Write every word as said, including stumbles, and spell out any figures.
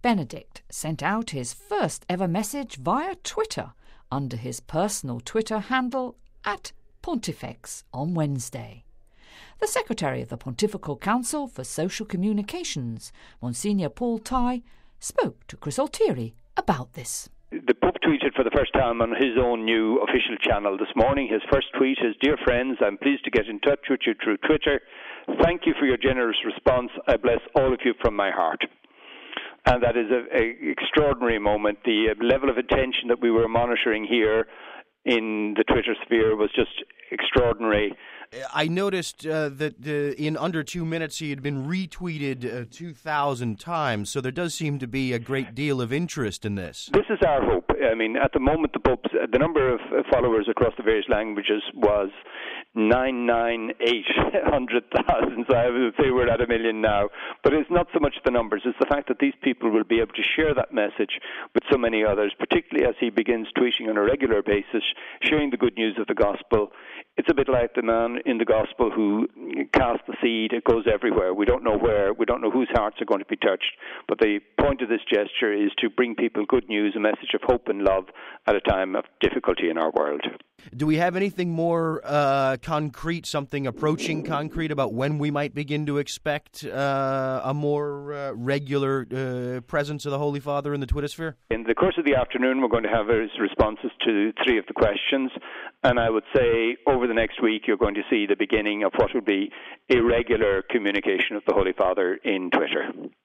Benedict sent out his first ever message via Twitter under his personal Twitter handle at Pontifex on Wednesday. The Secretary of the Pontifical Council for Social Communications, Monsignor Paul Tighe, spoke to Chris Altieri about this. The Pope tweeted for the first time on his own new official channel this morning. His first tweet is, "Dear friends, I'm pleased to get in touch with you through Twitter. Thank you for your generous response. I bless all of you from my heart." And that is an extraordinary moment. The level of attention that we were monitoring here in the Twitter sphere was just extraordinary. I noticed uh, that uh, in under two minutes he had been retweeted uh, two thousand times, so there does seem to be a great deal of interest in this. This is our hope. I mean, at the moment, the Pope's, the number of followers across the various languages was nine nine eight hundred thousand. So I would say we're at a million now. But it's not so much the numbers, it's the fact that these people will be able to share that message with so many others, particularly as he begins tweeting on a regular basis, sharing the good news of the gospel. It's a bit like the man in the gospel who cast the seed. It goes everywhere. We don't know where. We don't know whose hearts are going to be touched. But the point of this gesture is to bring people good news, a message of hope and love at a time of difficulty in our world. Do we have anything more uh, concrete, something approaching concrete about when we might begin to expect uh, a more uh, regular uh, presence of the Holy Father in the Twitter sphere? In the course of the afternoon, we're going to have his responses to three of the questions. And I would say over the next week, you're going to see the beginning of what will be a regular communication of the Holy Father in Twitter.